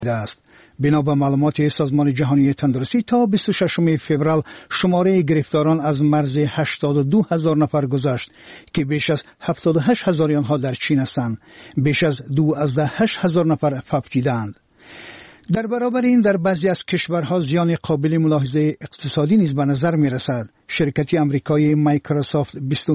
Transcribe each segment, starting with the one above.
است. بنا به معلومات سازمان جهانی تندرستی تا 26 فوریه شماره گرفتاران از مرز 82,000 نفر گذشت که بیش از 78,000 آنها در چین هستند. بیش از 12,000 نفر فوت دیدند. در برابر این در بعضی از کشورها زیان قابل ملاحظه اقتصادی نیز به نظر می رسد. شرکت آمریکایی مایکروسافت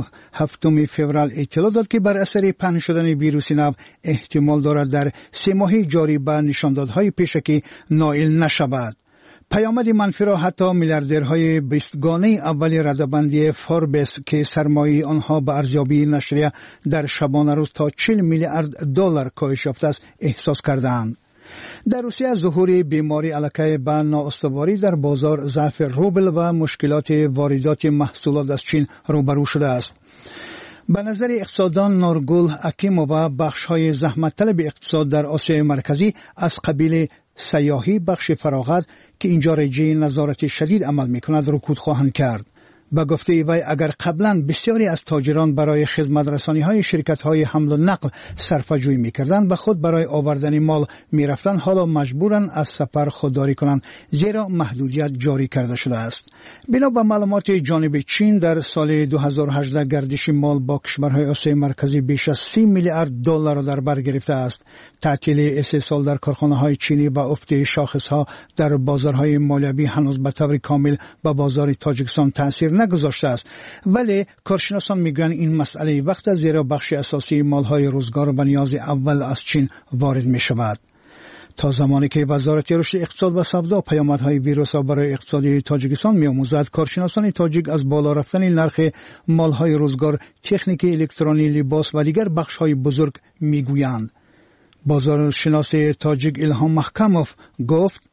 27 فوریه اطلاع داد که بر اثر پنهان شدن ویروس نو احتمال دارد در 3 ماه جاری به نشاندادهای پیشکی نائل نشود. پیامد منفی را حتی میلیاردرهای 20 گانه اول رده‌بندی فوربس که سرمایه آنها به ارزیابی نشریه در شبانه روز تا 40 میلیارد دلار کاهش یافته است احساس کردند. در روسیه ظهور بیماری علاقه به نااستواری در بازار، ضعف روبل و مشکلات واردات محصولات از چین روبرو شده است. به نظر اقتصاددان نورگل اکیمووا بخش‌های زحمت طلب اقتصاد در آسیای مرکزی از قبیل سیاحی، بخش فراغت که اینجا رژه نظارت شدید عمل می‌کند رکود خواهند کرد. به گفته وی اگر قبلا بسیاری از تاجران برای خدمت رسانی‌های شرکت‌های حمل و نقل صرفه‌جویی می‌کردند و خود برای آوردن مال می‌رفتند، حالا مجبورند از سفر خودداری کنند زیرا محدودیت جاری کرده شده است. بنا به معلومات جانب چین در سال 2018 گردش مال با کشورهای آسیای مرکزی بیش از 30 میلیارد دلار را در بر گرفته است. تعطیل استحصال در کارخانه‌های چینی و افت شاخص‌ها در بازارهای مالیوی هنوز به طور کامل به بازار تاجیکستان تأثیر نگذاشته است، ولی کارشناسان میگویند این مسئله وقت است زیرا بخش اساسی مالهای روزگار و نیاز اول از چین وارد می شود. تا زمانی که وزارت رشد اقتصاد و سودا پیامدهای ویروس را برای اقتصاد تاجیکستان می‌آموزد، کارشناسان تاجیک از بالا رفتن نرخ مالهای روزگار، تکنیک الکترونی، لباس و دیگر بخش‌های بزرگ میگویند. بازارشناس تاجیک الهام محکموف گفت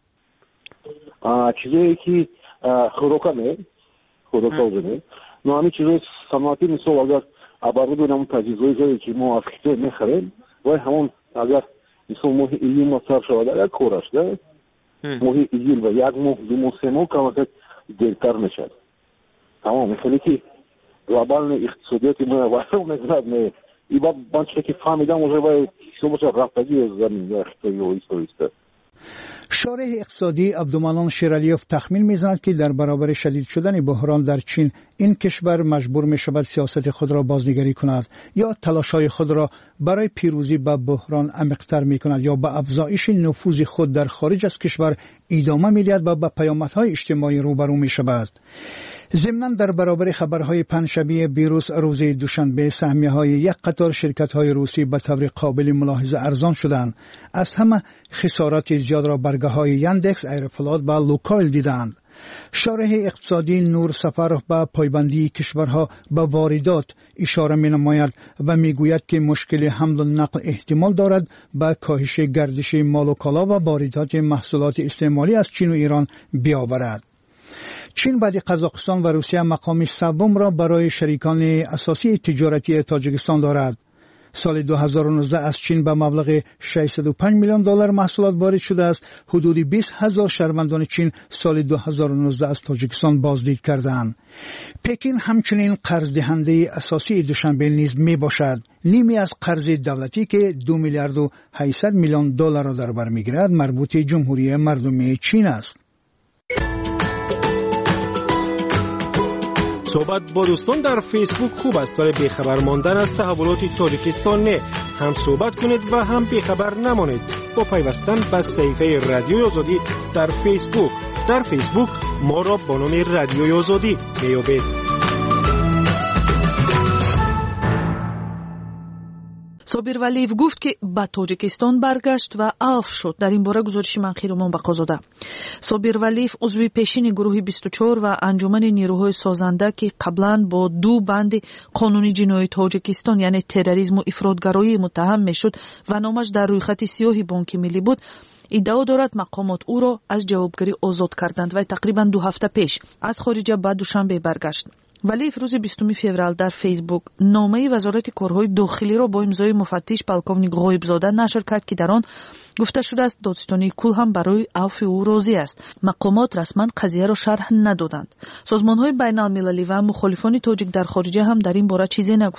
چیزی که خوراکه خودکار но همین چیزای صنعتی مثل اگر оборудование اون تجهیزاتی که ما از خیلی می‌خریم و همون اگر مثل ماه ایل ما صرف شود اگر کارش ده ماه ایل و یک ماه دو ماه سه ماه کمتر دیرتر میشد. تمام مثل که глобальный اقتصادیات ما واسه نگذارد نه ای با بانچه که فهمیدم уже باید شما رفتگی از زمین خیلی هیستوریسته. شارح اقتصادی عبدالمنان شیرالیوف تخمین می‌زند که در برابر شدید شدن بحران در چین این کشور مجبور می‌شود سیاست خود را بازنگری کند یا تلاش‌های خود را برای پیروزی با بحران عمیق‌تر می‌کند یا به افزایش نفوذ خود در خارج از کشور ادامه می‌دهد و با پیامدهای اجتماعی روبرو می‌شود. ضمناً در برابر خبرهای پنجشنبه ویروس روز دوشنبه سهمیه‌های یک قطار شرکت‌های روسی به طور قابل ملاحظه ارزان شدند. از همه خسارات زیاد را برگه‌های یاندکس، ایروفلات و لوکایل دیدند. شارح اقتصادی نور سفروف به پایبندی کشورها به واردات اشاره می‌نماید و می‌گوید که مشکل حمل و نقل احتمال دارد به کاهش گردش مال و کالا و واردات محصولات استعمالی از چین و ایران بیاورد. چین بعد قزاقستان و روسیه مقام سوم را برای شریکان اساسی تجارتی تاجیکستان دارد. سال 2019 از چین به مبلغ 605 میلیون دلار محصولات وارد شده است. حدود 20,000 شهروندان چین سال 2019 از تاجیکستان بازدید کردند. پکین همچنین قرض دهنده اساسی دوشنبه نیز می باشد. نیمی از قرض دولتی که 2 میلیارد و 800 میلیون دلار را در بر میگیرد مربوط جمهوری مردمی چین است. صحبت با دوستان در فیسبوک خوب است، ولی بیخبر ماندن از تحولات تاجیکستان نه. هم صحبت کنید و هم بیخبر نمانید با پیوستن به صفحه رادیوی آزادی در فیسبوک. در فیسبوک ما را با نام رادیوی آزادی میابید. صابر ولیف گفت که به تاجیکستان برگشت و عفو شد. در این باره گزارش منخیرمان بقازاده. صابر ولیف عضو پیشین گروه 24 و انجمن نیروهای سازنده که قبلا با 2 بند قانونی جنایی تاجیکستان یعنی تروریسم و افراطگرایی متهم میشد و نامش در رویخط سیاه بانک ملی بود، ادعا دارد مقامات او را از جوابگری آزاد کردند و تقریبا 2 هفته پیش از خارج به دوشنبه برگشت. ولی روز 20 فوریه در فیسبوک نامه وزارت کارهای داخلی را با امضای مفتش پالکوونیک غایبزاده نشر کرد که در آن گفته شده است دادستانی کل هم برای عفو او راضی است. مقامات رسما قضیه را شرح ندادند. سازمان‌های بین‌المللی و مخالفان تاجیک در خارج هم در این باره چیزی نگفتند.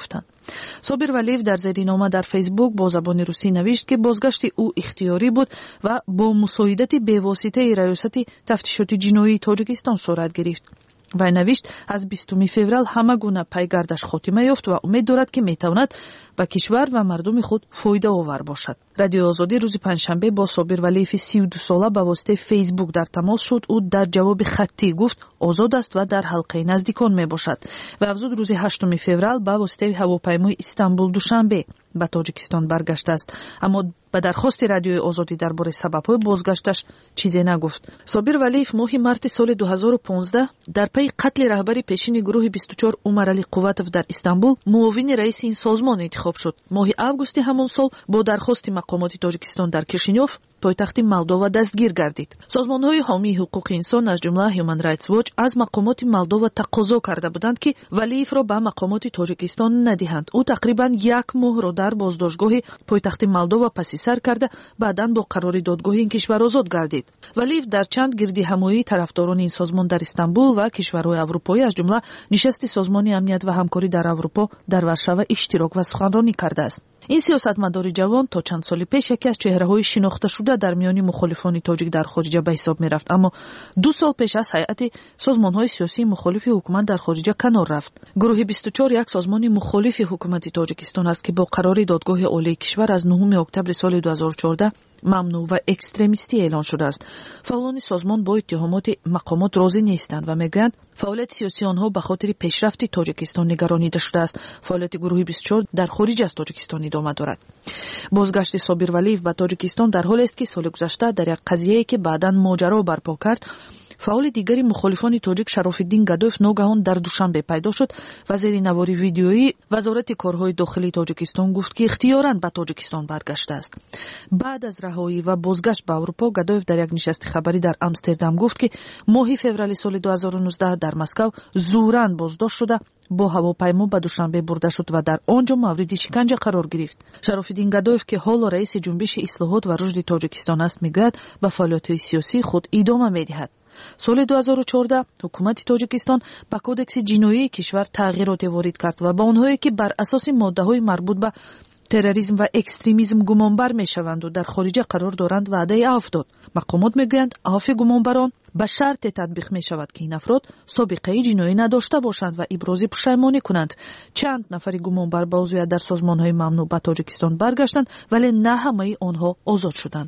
собир валиев дар зеринома дар фейсбук бо забони русӣ навишт ки бозгашти ӯ ихтиёрӣ буд ва бо мусоидати бевоситаи раёсати тафтишоти ҷиноии тоҷикистон сурат гирифт. вай навишт аз 20 феврал ҳама гуна пайгардаш хотима ёфт ва умед дорад ки метавонад ба кишвар ва мардуми худ фоидаовар бошад. Радиои Озодӣ рӯзи панҷшанбе бо Собир Валиеви 32 сола ба воситаи фейсбук дар тамос шуд. ӯ дар ҷавоби хаттӣ гуфт озод аст ва дар ҳалқаи наздикон мебошад. ва афзуд рӯзи 8 феврал ба воситаи ҳавопаймои Истамбул-Душанбе ба Тоҷикистон баргаштааст, аммо ба дархости Радиои Озодӣ дар бораи сабабҳои бозгашташ чизе нагуфт. Собир Валиев моҳи марти соли 2015 дар пайи қатли раҳбари пешини гурӯҳи 24 Умар Али Қувватов дар Истамбул муовини раиси ин созмон интихоб шуд. моҳи августи ҳамон сол бо дархости мақомоти Тоҷикистон дар Кишинёв пойтахти Молдова дастгир гардид. созмонҳои ҳомии ҳуқуқи инсон аз ҷумла Human Rights Watch аз мақомоти Молдова тақозо карда буданд ки Валиевро ба мақомоти Тоҷикистон надиҳанд. ӯ тақрибан 1 моҳро дар боздоштгоҳи пойтахти Молдова пасисар карда баъдан бо қарори додгоҳи ин кишвар озод гардид. Валиев дар чанд гирдиҳамоии тарафдорони ин созмон дар Истамбул ва кишварҳои аврупоӣ аз ҷумла нишасти Созмони амният ва ҳамкорӣ дар Аврупо дар Варшава иштирок ва суханронӣ кардааст. ин сиёсатмадори ҷавон то чанд соли пеш яке аз чеҳраҳои шинохташуда дар миёни мухолифони тоҷик дар хориҷа ба ҳисоб мерафт, аммо 2 сол пеш аз ҳайати созмонҳои сиёсии мухолифи ҳукумат дар хориҷа канор рафт. гурӯҳи 24 як созмони мухолифи ҳукумати Тоҷикистон аст ки бо қарори додгоҳи олии кишвар аз 9 октябри соли 2014 мамнӯъ ва экстремистӣ эълон шудааст. фаъолони созмон бо иттиҳомоти мақомот розӣ нестанд ва мегӯянд фаъолияти сиёсии онҳо ба хотири пешрафти Тоҷикистон нигаронида шудааст. фаъолияти гурӯҳи 24 дар хориҷ аз Тоҷикистон идома дорад. бозгашти Собир Валиев ба Тоҷикистон дар ҳоле аст ки соли гузашта дар як қазияе ки баъдан моҷаро барпо кард, фаъоли дигари мухолифони тоҷик Шарофиддин Гадоев ногаҳон дар Душанбе пайдо шуд ва зери навори видеои вазорати корҳои дохилии Тоҷикистон гуфт ки ихтиёран ба Тоҷикистон баргаштааст. баъд аз раҳоӣ ва бозгашт ба Аврупо, Гадоев дар як нишасти хабарӣ дар Амстердам гуфт ки моҳи феврали соли 2019 дар Москав зӯран боздошт шуда бо ҳавопаймо ба Душанбе бурда шуд ва дар он ҷо мавриди шиканҷа қарор гирифт. Шарофиддин Гадоев ки ҳоло раиси ҷунбиши ислоҳот ва рушди Тоҷикистон аст, мегӯяд ба фаъолиятҳои сиёсии худ идома медиҳад. соли 2014 ҳукумати Тоҷикистон ба кодекси ҷиноии кишвар тағйироте ворид кард ва ба онҳое ки бар асоси моддаҳои марбут ба терроризм ва экстремизм гумонбар мешаванду дар хориҷа қарор доранд ваъдаи афв дод. мақомот мегӯянд афви гумонбарон ба шарте татбиқ мешавад ки ин афрод собиқаи ҷиноӣ надошта бошанд ва ибрози пушаймонӣ кунанд. чанд нафари гумонбар ба узвият дар созмонҳои мамнӯъ ба Тоҷикистон баргаштанд, вале на ҳамаи онҳо озод шуданд.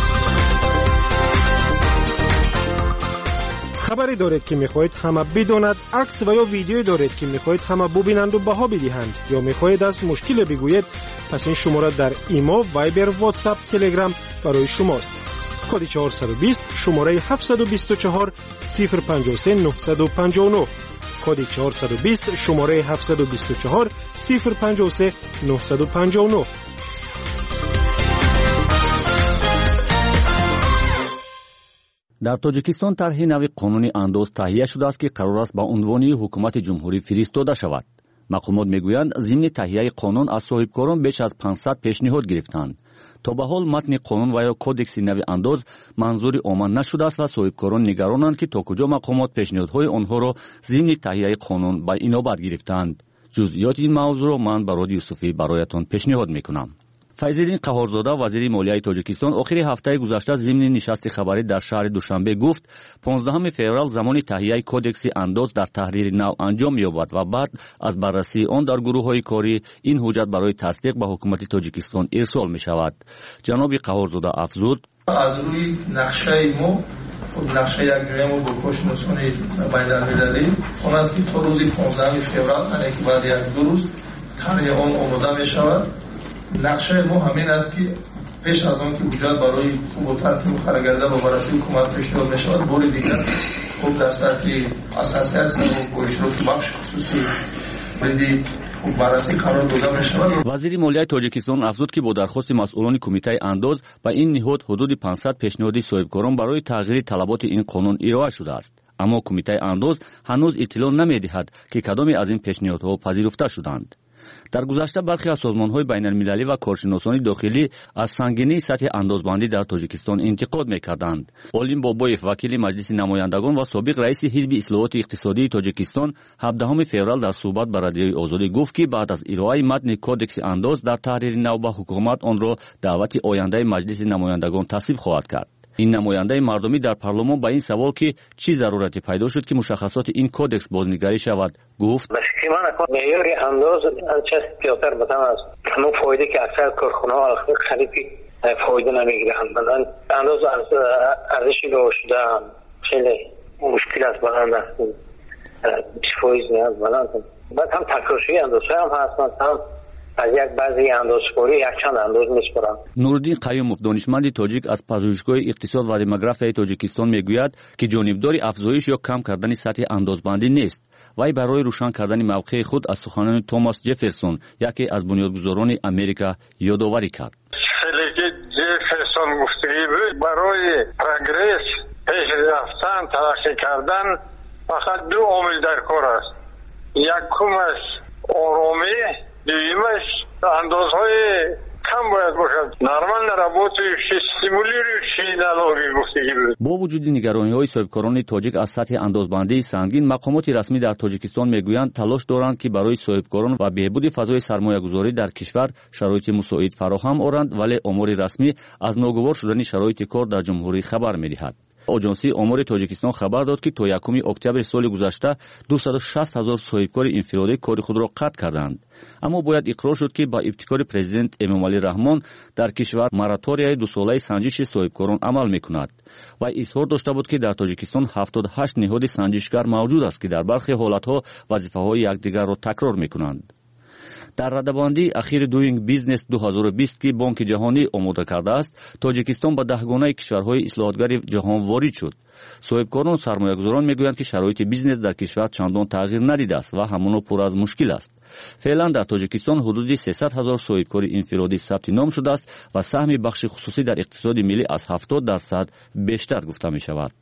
خبری دارید که میخواهید همه بداند، عکس و یا ویدیویی دارید که میخواهید همه ببینند و بها بدهند، یا میخواهید از مشکل بگویید، پس این شماره در ایمو، وایبر، واتساپ، تلگرام برای شماست. کد 420 شماره 724 053 959 کد 420 شماره 724 053 959. дар Тоҷикистон тарҳи нави қонуни андоз таҳия шудааст, ки қарор аст ба унвони ҳукумати ҷумҳурӣ фиристода шавад. мақомот мегӯянд зимни таҳияи қонун аз соҳибкорон беш аз 500 пешниҳод гирифтанд. то ба ҳол матни қонун ва ё кодекси нави андоз манзури омад нашудааст ва соҳибкорон нигаронанд, ки то куҷо мақомот пешниҳодҳои онҳоро зимни таҳияи қонун ба инобат гирифтанд. ҷузъиёти ин мавзӯъро ман Бароди Юсуфӣ бароятон пешниҳод мекунам. Файзиддин Қаҳорзода, вазири молияи Тоҷикистон, охири ҳафтаи гузашта зимни нишасти хабарӣ дар шаҳри Душанбе гуфт, 15 феврал замони таҳияи кодекси андоз дар таҳрири нав анҷом меёбад ва баъд аз баррасии он дар гурӯҳҳои корӣ ин ҳуҷҷат барои тасдиқ ба ҳукумати Тоҷикистон ирсол мешавад. ҷаноби Қаҳорзода афзуд: аз рӯи нақшаи мо нақша якҷояи мо бо кошиносони байналмилалӣ он аст ки то рӯзи 15 феврал яъне ки баъди як ду рӯз тарҳи он омода мешавад. нақшаи мо ҳамин аст ки пеш аз он ки ҳуҷҷат барои тартиб қараргарда ба баррасии ҳукумат пешниҳод мешавад, бори дигар хуб дар сатҳи ассотсиатсия бо иштироки бахши хусусӣ риди баррасӣ қарор дода мешавад. вазири молияи Тоҷикистон афзуд, ки бо дархости масъулони кумитаи андоз ба ин ниҳод ҳудуди 500 пешниҳоди соҳибкорон барои тағйири талаботи ин қонун ироа шудааст. аммо кумитаи андоз ҳанӯз иттилоъ намедиҳад ки кадоме аз ин пешниҳодҳо пазируфта шуданд. در گذشته برخی از سازمان‌های بین‌المللی و کارشناسان داخلی از سنگینی سطح اندازبندی در تاجیکستان انتقاد می‌کردند. اولین بابایف وکیل مجلس نمایندگان و سابق رئیس حزب اصلاحات اقتصادی تاجیکستان 17 فوریه در صحبت با رادیوی آزادی گفت که بعد از ارائه متن کدکس انداز در تحریر نو به حکومت آن را دعوت آینده مجلس نمایندگان تصویب خواهد کرد. این نماینده مردمی در پارلمان با این سوال که چی ضرورتی پیدا شد که مشخصات این کدکس بازنگری شود گفت معیار انداز چه زیادتر بدن از همون فایده که اکثر کارخانه‌ها خریدی فایده نمیگیرند. مثلا انداز ارزشی رو شده خیلی مشکل است بلند است 20% نیاز بلند. بعد هم تکرارشویی اندازه هم هست، مثلا از یک بعضی اندازه‌خوری یک چند انداز می‌سپارند. نورالدین قیوموف دانشمند تاجیک از پژوهشگاه اقتصاد و دموگرافی تاجیکستان میگوید که جانبدار افزایش یا کم کردن سطح اندازبندی نیست. وی برای روشن کردن موقع خود از سخنان توماس جفرسون یکی از بنیادگذاران امریکا یادآوری کرد. جفرسون گفته بود برای پروگرس پیشرفتن ترقی کردن فقط دو عامل در کار است. یکمش آرامی، دویمش اندازهای کم باید باشد. نرمال روابط استیمولی رو چی نلاگی گفتگی بود. با وجود نگرانی‌های صاحبکاران تاجیک از سطح اندازبندی سنگین، مقامات رسمی در تاجیکستان میگویند تلاش دارند که برای صاحبکاران و بهبود فضای سرمایه‌گذاری در کشور شرایط مساعد فراهم آورند، ولی آمار رسمی از ناگوار شدن شرایط کار در جمهوری خبر می‌دهد. آژانسی آمار تاجیکستان خبر داد که تا 1 اکتبر سال گذشته 260,000 صاحبکار انفرادی کار خود را قطع کردند. اما باید اقرار شد که با ابتکار پرزیدنت امامعلی رحمان در کشور مراتوریای 2 ساله سنجش صاحبکاران عمل میکند و اظهار داشته بود که در تاجیکستان 78 نهاد سنجشگر موجود است که در برخی حالتها وظیفه‌های یکدیگر را تکرار میکنند. در رده‌بندی اخیر دوینگ بیزنس 2020 که بانک جهانی آماده کرده است، تاجیکستان به 10 گانه کشورهای اصلاحاتگر جهان وارد شد. صاحبکاران و سرمایه‌گذاران میگویند که شرایط بیزنس در کشور چندان تغییر ندیده است و همانا پر از مشکل است. فعلا در تاجیکستان حدود 300,000 صاحبکار انفرادی ثبت نام شده است و سهم بخش خصوصی در اقتصاد ملی از 70% بیشتر گفته می شود.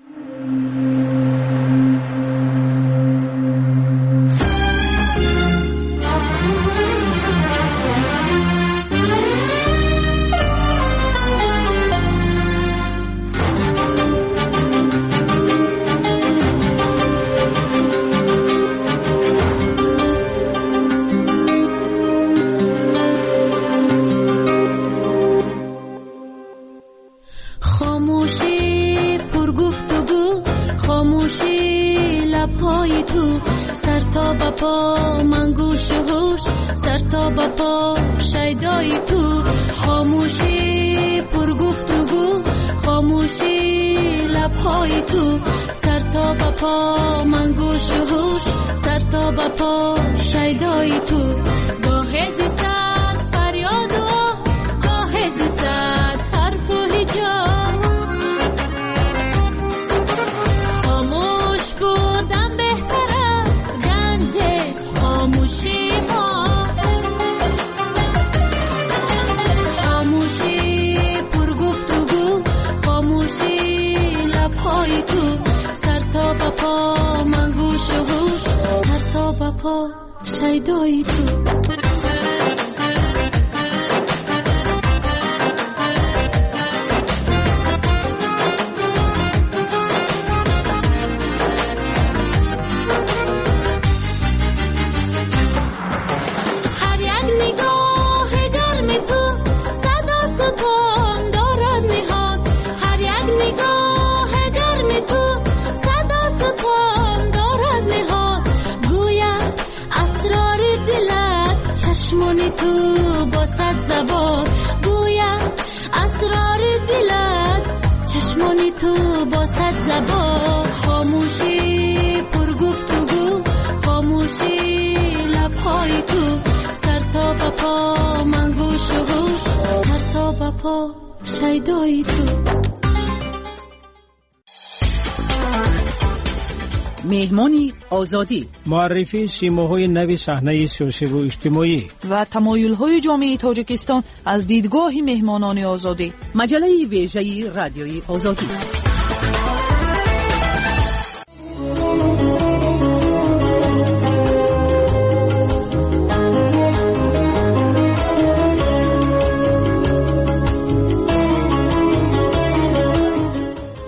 مهمانی آزادی، معرفی سیماهای نو صحنه سیاسی و اجتماعی و تمایل‌های جامعه تاجیکستان از دیدگاه مهمانان آزادی. مجله ویژه رادیوی آزادی.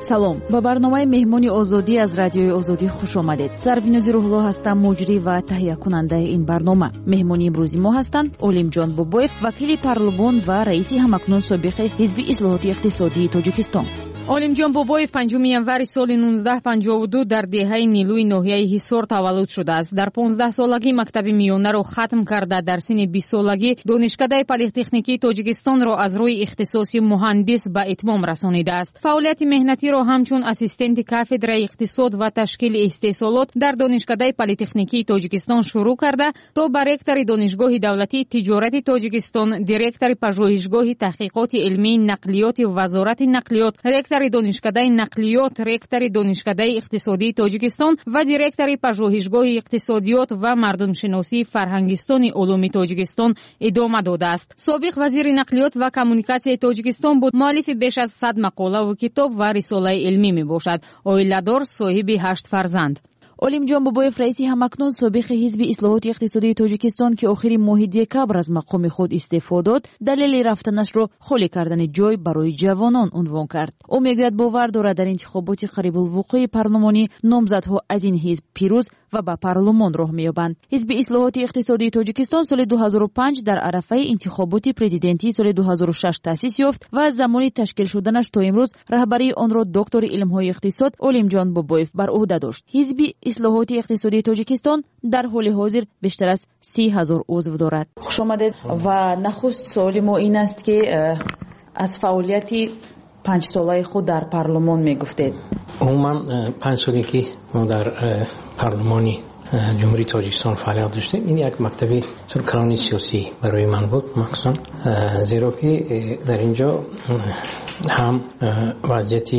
салом, ба барномаи меҳмони озодӣ аз радиои озодӣ хуш омадед. Сарвинози рӯҳло ҳастам, муҷрӣ ва таҳиякунандаи ин барнома. меҳмони имрӯзи мо ҳастанд Олимҷон Бобоев, вакили парлумон ва раиси ҳамакнун собиқи ҳизби ислоҳоти иқтисодии Тоҷикистон. Олимҷон Бобоев 5 январи соли 1952 дар деҳаи Нилӯи ноҳияи Ҳисор таваллуд шудааст. Дар 15-солагӣ мактаби миёнаро хатм карда, дар синни 20 солагӣ донишкадаи политехникии Тоҷикистонро аз рӯи ихтисоси муҳандис ба итмом расонидааст. Фаъолияти меҳнатиро ҳамчун ассистенти кафедраи иқтисод ва ташкили истеҳсолот дар донишкадаи политехникии Тоҷикистон шурӯъ карда, то ба ректори донишгоҳи давлатии тиҷорати Тоҷикистон, директори пажӯҳишгоҳи таҳқиқоти илмии нақлиёти вазорати нақлиёт, ректори донишкадаи нақлиёт, ректори донишкадаи иқтисодии Тоҷикистон ва директори пажӯҳишгоҳи иқтисодиёт ва мардумшиносии фарҳангистони улуми Тоҷикистон идома додааст. собиқ вазири нақлиёт ва коммуникатсияи Тоҷикистон буд. муаллифи беш аз 100 мақолаву китоб ва рисолаи илмӣ мебошад. оиладор, соҳиби 8 фарзанд. Олимҷон Бобоев раиси ҳамакнун собиқи ҳизби ислоҳоти иқтисодии Тоҷикистон ки охири моҳи декабр аз мақоми худ истеъфо дод, далели рафтанашро холӣ кардани ҷой барои ҷавонон унвон кард. ӯ мегӯяд бовар дорад дар интихоботи қарибулвуқӯи парлумонӣ номзадҳо аз ин ҳизб пирӯз ва ба парлумон роҳ меёбанд. ҳизби ислоҳоти иқтисодии Тоҷикистон соли 2005 дар арафаи интихоботи президентии соли 2006 таъсис ёфт ва аз замони ташкил шуданаш то имрӯз раҳбарии онро доктори илмҳои иқтисод Олимҷон Бобоев бар уҳда дошт. ҳизби ислоҳоти иқтисодии Тоҷикистон дар ҳоли ҳозир бештар аз 30,000 узв дорад. хушомадед. ва нахуст суоли мо ин аст ки аз фаъолияти 5-солаи худ дар парлумон мегуфтед. умуман 5 соле ки мо дар парлумони ҷумҳурии Тоҷикистон фаъолият доштем, ин як мактаби калони сиёсӣ барои ман буд махсусан, зеро ки дар инҷо ҳам вазъияти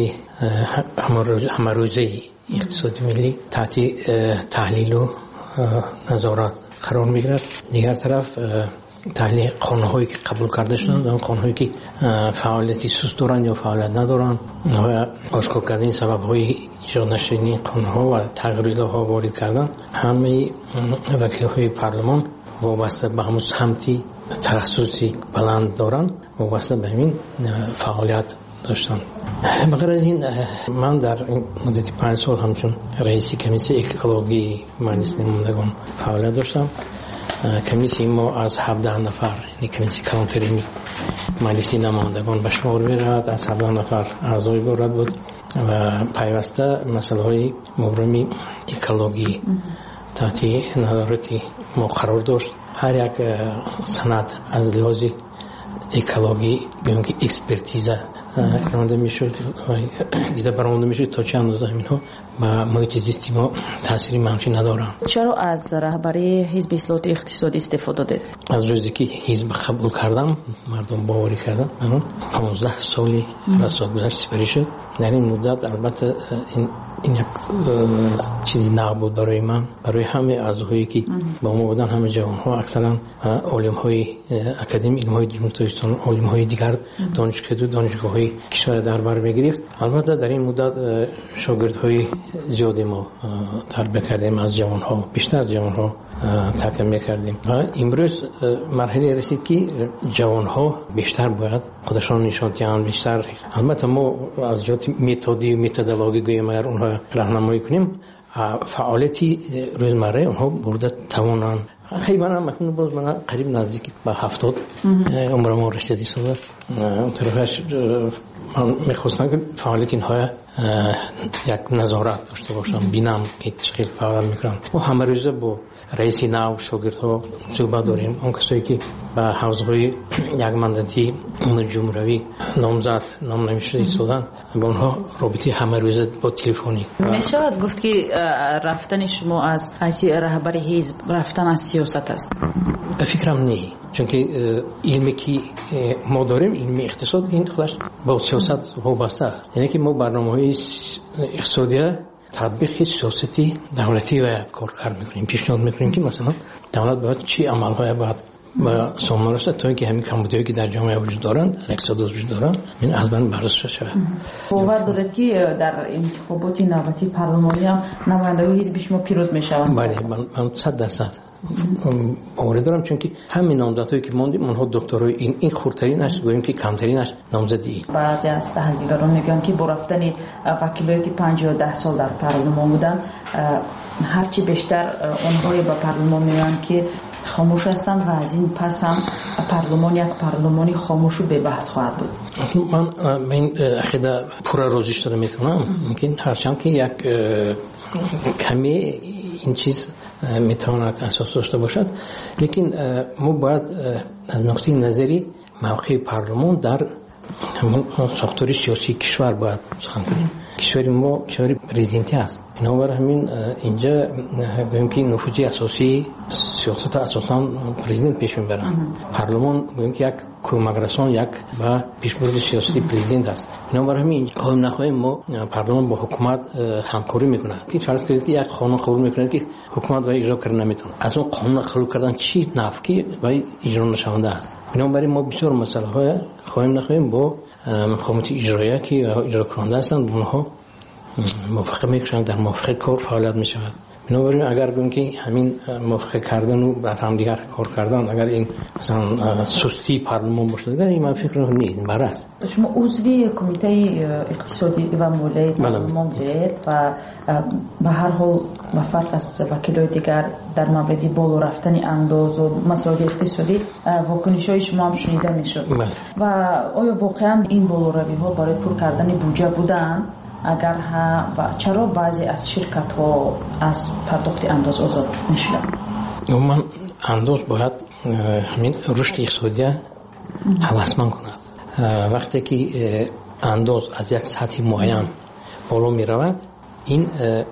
ҳамарӯзаи иқтисоди миллӣ таҳти таҳлилу назорат қарор мегирад. дигар тараф таҳлил қонунҳое ки қабул карда шуданд, он қонунҳое ки фаъолияти суст доранд ё фаъолият надоранд, ошкор кардани сабабҳои иҷод нашудани қонунҳо ва тағйиротҳо ворид кардан. ҳамаи вакилҳои парлумон вобаста ба ҳамун самти таҳассуси баланд доранд, вобаста ба ҳамин фаъолият доштанд. бағайр аз ин ман дар муддати 5 сол ҳамчун раиси комиссияи экологии маҷлиси намояндагон фаъолият доштам. комиссияи мо аз 17 нафар, яъне комиссияи калонтарини маҷлиси намояндагон ба шумор меравад. аз 17 нафар аъзо иборат буд ва пайваста масъалаҳои муброми экологӣ таҳти назорати мо қарор дошт. ҳар як санад аз лиҳози экологӣ биён ки экспертиза ронда мешуд, дида баромада мешуд то чӣ андоза ҳаминҳо ба муҳити зисти мо таъсири манфӣ надоранд. чаро аз раҳбарии ҳизби ислоҳоти иқтисодӣ истеъфо додед? аз рӯзе ки ҳизб қабул кардам, мардум боварӣ кардам, 15 соли расо гузашт, сипарӣ шуд. дар ин муддат албатта ин як чизи нав буд барои ман, барои ҳаме аъзоҳое ки ба мо буданд, ҳама ҷавонҳо, аксаран олимҳои академияи илмҳои ҷумҳурии Тоҷикистон, олимҳои дигар донишгоҳҳои кишвар дар бар мегирифт. албатта дар ин муддат шогирдҳои зиёде мо тарбия кардем аз ҷавонҳо, бештар аз ҷавонҳо тарбия мекардем ва имрӯз марҳилае расид ки ҷавонҳо бештар бояд худашон нишон диҳанд, бештар. албатта мо аз ҷоҳати методӣ методологӣ гӯем агар онҳо раҳнамоӣ кунем, фаъолияти рӯзмарраи онҳо бурда тавонанд. خیلی منم اکنون باز من قریب نزدیک به 70 عمرم رسیدی سال است. اون طرفش من میخواستم که فعالیت اینها یک نظارت داشته باشم، بینم که چقدر فعالیت میکنن. و همه روزه با رئیس نو شاگردها صحبت داریم. اون کسایی که به حوزه‌های یک مانداتی اون جمهوری نامزد نام نمیشه ایستادن، با اونها رابطه همه روزه با تلفنی. میشود گفت که رفتن شما از حیث رهبری حزب رفتن از سیاست است؟ به فکرم نه، چون که علمی که ما داریم، علم اقتصاد، این خودش با سیاست وابسته است. یعنی که ما برنامه‌های اقتصادی تطبیق سیاستی دولتی و کارگر میکنیم، پیشنهاد میکنیم که مثلا دولت باید چی عملهای باید با سامانه رسد تا اینکه همین کمبودی‌هایی که در جامعه وجود دارند، اقتصاد وجود دارند، این از بین بررسی شود. باور دارید که در انتخابات نوبتی پارلمانی هم نمایندگان حزب شما پیروز میشوند؟ بله، من 100% باوری دارم، چون که همین نامزدهایی که موندیم اونها دکترای این خردترینش گوییم که کمترینش نامزدی. بعضی از تحلیلگران میگن که با رفتن وکیلایی که 50 سال در پارلمان بودن، هرچی بیشتر اونهایی به پارلمان میان که خاموش هستند و از این پس هم پارلمان یک پارلمانی خاموش و به بحث خواهد بود. من این عقیده پورا روزش دارم میتونم، ممکن هرچند که یک کمی این چیز میتواند اساس داشته باشد، لیکن ما باید از نقطه نظری موقع پارلمان در همون ساختار سیاسی کشور باید سخن کنیم. کشور ما کشور پرزیدنتی است، بنابراین همین اینجا گوییم که نفوذ اساسی سیاست اساسا پرزیدنت پیش میبره. پارلمان گوییم که یک کمکرسان، یک با پیشبرد سیاسی پرزیدنت است. بنابراین همین خواهیم نخواهیم ما پارلمان با حکومت همکاری میکنه. که فرض کنید که یک قانون قبول میکنه که حکومت و اجرا کردن نمیتونه، از اون قانون قبول کردن چی نفعی و اجرا نشونده است. بنابراین ما بسیار مسئله های خواهیم نخواهیم با مقامات اجرایی که اجرا کننده هستند اونها موافقه میکنند، در موافقه کار فعالیت میشود. بنابراین اگر بگیم که همین موافقه کردن و بر هم دیگر کار کردن اگر این مثلا سستی پارلمان باشه، دیگر این من فکر نیست. برعکس شما عضوی کمیته اقتصادی و مالی پارلمان بودید و به هر حال با فرق از وکیلای دیگر در مورد بالا رفتن انداز و مسائل اقتصادی واکنش‌های شما هم شنیده میشد و آیا واقعا این بالا روی ها برای پر کردن بودجه بودن؟ اگر ها و چرا بعضی از شرکت ها از پرداخت انداز آزاد میشدن؟ من انداز باید همین رشد اقتصادی هوسمند کند. وقتی که انداز از یک سطح معین بالا می رود، این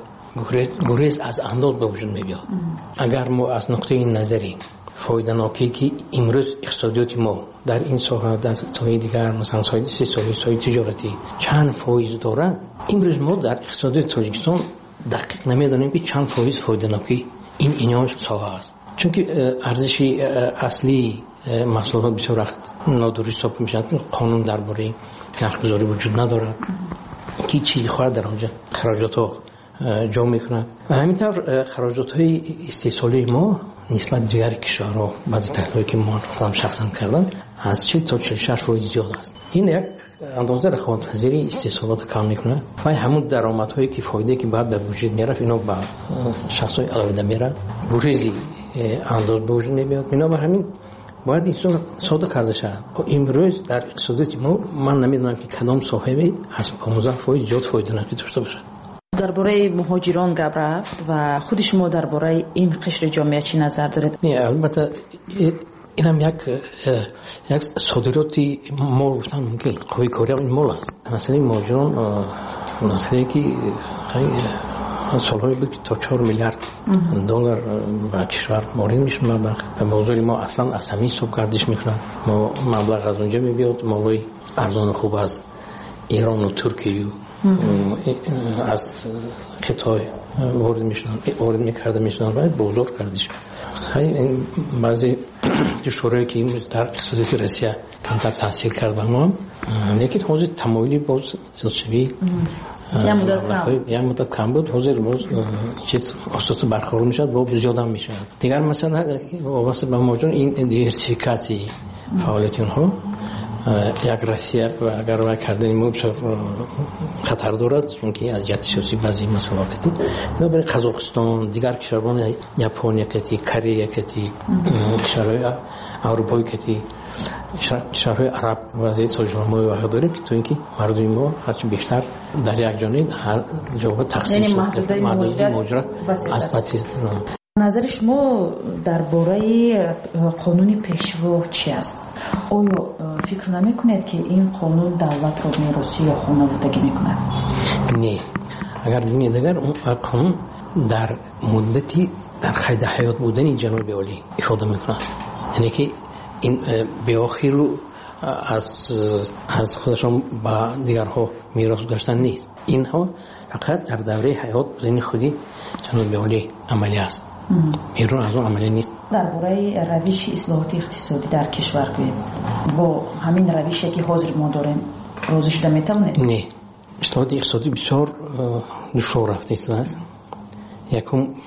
گریز از انداز به وجود می بیاد. اگر ما از نقطه نظری فایده ناکی که امروز اقتصادیات ما در این ساحه در ساحه دیگر مثلا ساحه تجارتی چند فایز دارد، امروز ما در اقتصادیات تاجیکستان دقیق نمیدانیم که چند فایز فایده ناکی این ساحه است، چون که ارزش اصلی محصولات بسیار وقت نادرست حساب میشن. قانون درباره نرخ‌گذاری وجود ندارد که چی خواهد در آنجا خراجات ها جا میکنند و همینطور خراجات های استحصالی ما نسبت دیگر کشورها بعضی تحلیلی که ما خودم شخصا کردم از 40 تا 46% زیاد است. این یک اندازه رقابت‌پذیری استحصالات کم میکنه و همون درآمدهایی که فایده که بعد به وجود میاره اینا با شخصای علاوه میره گریزی انداز به وجود میاد. بنابراین همین باید این ساده کرده شود. امروز در اقتصادیات ما من نمیدونم که کدام صاحبی از 15% زیاد فایده ناکی داشته باشه. درباره مهاجران گپ رفت و خود شما درباره این قشر جامعه چی نظر دارید؟ البته اینم یک صادراتی مال گفتن ممکن قوی کاری این مال است. مثلا مهاجران مسئله که سالهای بود که تا 4 میلیارد دلار به کشور وارد میشه. مبلغ بازار ما اصلا از همین صبح گردش میکنن. ما مبلغ از اونجا میبیاد، مالای ارزان خوب از ایران و ترکیه از قطعه وارد میکرده میشدن و بزرگ کردش. بعضی کشورهایی که در اقتصادیات روسیه کمتر تاثیر کرد به ما، لیکن حوزه تمایلی باز زیادشوی یک مدت کم بود. حوزه باز چیز اساس برقرار میشد با زیاد هم میشد. دیگر مثلا واسه به موجود این دیورسیفیکاسی فعالیت اونها یک روسیه و اگر وای کردن ما خطر دارد، چون که از جهت سیاسی بعضی مسائل نه برای قزاقستان دیگر کشورهای ژاپن کتی کره کتی کشورهای اروپایی کتی کشورهای عرب وضعیت سازمان‌های واقع داریم که تو اینکه مردم ما هرچی بیشتر در یک جانب هر جا تقسیم شده محدودیت مهاجرت اثباتی است. نظر شما درباره قانون پیشرو چی است؟ آیا فکر نمی‌کنید که این قانون دولت را میراثی یا خانوادگی می‌کند؟ نه، اگر ببینید اگر اون قانون در مدتی در قید حیات بودن جناب عالی افاده می‌کند، یعنی که این به آخر رو از خودشان با دیگرها میراث گذاشتن نیست. اینها فقط در دوره حیات بودن خودی جناب عالی عملی است. ایران از اون عملی نیست. درباره روش اصلاحات اقتصادی در کشور که با همین روشی که حاضر ما داریم روز شده میتونه؟ نه، اصلاحات اقتصادی بسیار دشوار رفته است. یکم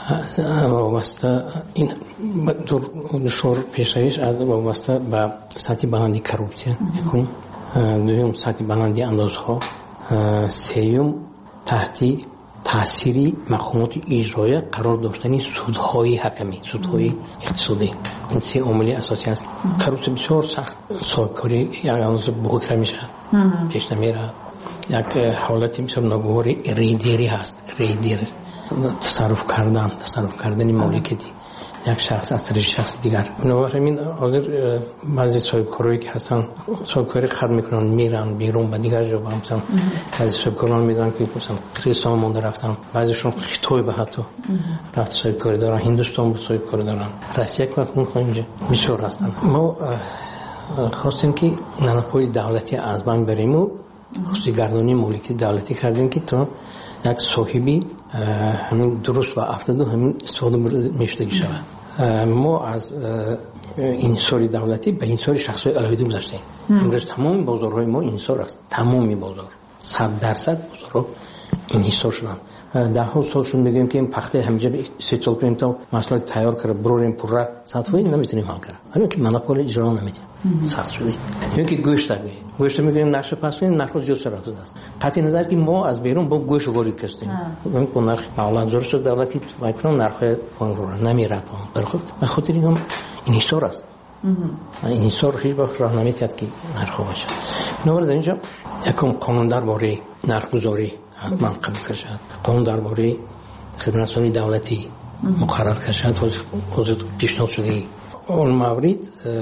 وابسته این دشوار پیشرویش از وابسته به سطح بلندی کروپسیون یکم، دوم سطح بلندی اندازها، سوم تحت تأثیری مقامات اجرایی قرار داشتن سودهای حکمی، سودهای اقتصادی. این سه عامل اساسی است. کروپسیون بسیار سخت صاحبکاری یک اندازه بزرگ میشه، پیش نمیره. یک حالتی مثل ناگواری ریدیری هست، ریدیر تصرف کردن مالکیتی یک شخص از طریق شخص دیگر. بنابراین حاضر بعضی صاحبکارایی که هستن صاحبکاری خرد میکنن میرن بیرون و دیگر جا مثلا بعضی صاحبکاران میدونن که مثلا کریستان مونده رفتن، بعضیشون خطوی به حتی رفت صاحبکاری دارن، هندوستان به صاحبکاری دارن، روسیه که اینجا بسیار هستن. ما خواستیم که نانپای دولتی از بین بریم و خصوصی گردانی مالکی دولتی کردیم که تا یک صاحبی همین درست و افتاده همین استفاده میشدگی شود. ما از انحصار دولتی به انحصار شخصی علیحده گذاشتیم. امروز تمام بازارهای ما انحصار است، تمامی بازار 100% بازارها انحصار شدن. 10 سال شون میگیم که این پخته همینجا 3 سال پیش تا مثلا تیار کرده بروریم پورا صدفایی نمیتونیم حل کنیم. همین که مناپول اجرا نمیدیم. سخت شده. یا که گوشت میگیم نقش پس کنیم نرخ زیاد سرعت است. قطع نظر که ما از بیرون با گوشت وارد کردیم. همین با نرخ معلومات زور شد دولتی میکنن نرخ پایین رو نمیره پایین. به خاطر این هم انحصار است. این انحصار هیچ وقت راه نمیتاد که نرخ باشه. بنابراین اینجا یکم قانون درباره نرخ‌گذاری حتما قبول کرد. قانون درباره خدمترسانی دولتی مقرر کرد. حاضر پیشنهاد شده. اون مورد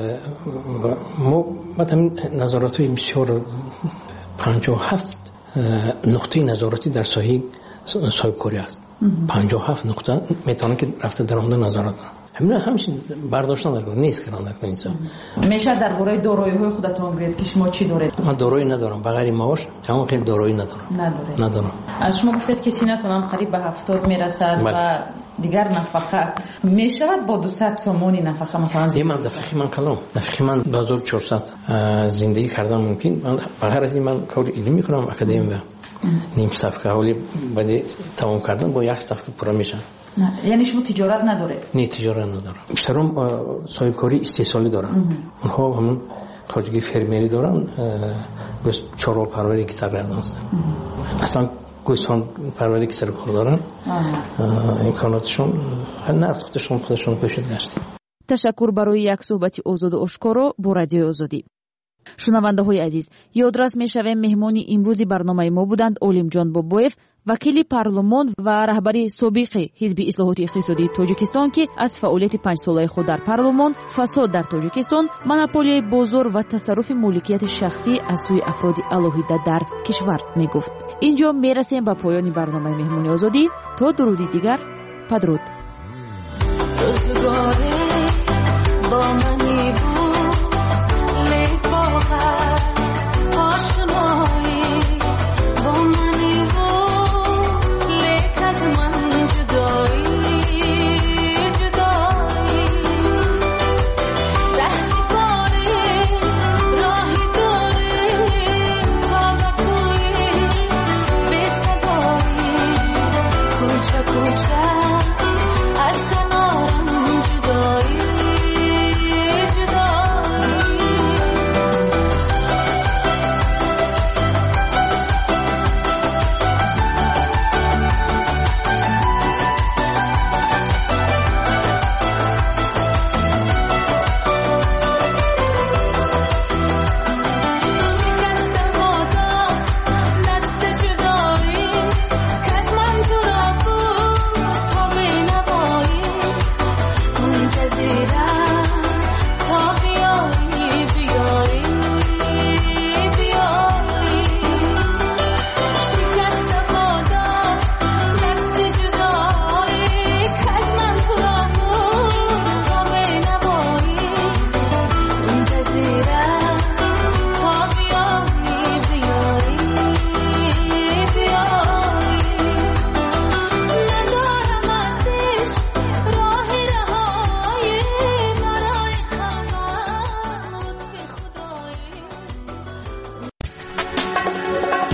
ما بعد همین نظارت‌های بسیار 57 نقطه نظارتی در ساحه صاحبکاری است. 57 نقطه میتونه که رفته در اون نظارت همین برداشتن درکنه نیست که در کنید. میشه درباره دارایی‌های خودتون بگید که شما چی دارید؟ من دارایی ندارم، بغیر معاش تمام خیلی دارایی ندارم. شما گفتید که سینتون هم قریب به 70 میرسد و دیگر نفقه میشود با 200 سومونی نفقه مثلا زیر من نفقه من کلام نفقه من 2400 زندگی کردم ممکن. من بغیر از این من کار علمی میکنم اکادمی و نیم صفحه حالی بعد تمام کردن با یک صفحه پورا میشن. یعنی شما تجارت نداره؟ نه تجارت ندارم. بیشترم صاحبکاری استحصالی دارم. اونها همون تاجگی فرمیری دارن، بس چارو پروری که سر رفتن اصلا گوسفند پروری که سر کار دارن. امکاناتشون نه از خودشون پیشت گشتیم. تشکر برای یک صحبت آزاد و آشکارا با رادیو آزادی. شنونده‌های عزیز، یادرس می‌شویم مهمانی امروزی برنامه ما بودند علیم بابویف، وکیل پارلمان و رهبری سابق حزب اصلاحات اقتصادی تاجیکستان که از فعالیت 5 ساله خود در پارلمان، فساد در تاجیکستان، مونوپولی بازار و تصرف مالکیت شخصی از سوی افراد الهیده در کشور میگفت. اینجا میرسیم به پایان برنامه مهمانی آزادی. تا درودی دیگر، بدرود.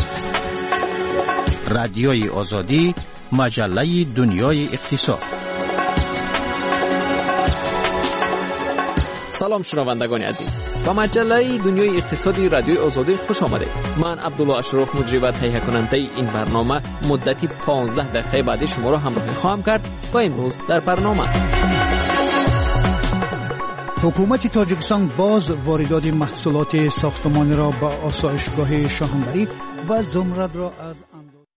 رادیوی آزادی، مجله دنیای اقتصاد. سلام شنوندگان عزیز، با مجله دنیای اقتصادی رادیوی آزادی خوش آمدید. من عبدالله اشرف مجری و تهیه کننده این برنامه مدتی 15 دقیقه بعد شما را همراهی خواهم کرد. و امروز در برنامه حکومت تاجیکستان باز واردات محصولات ساختمانی را با آسایشگاه شاهنبری و زمرد را از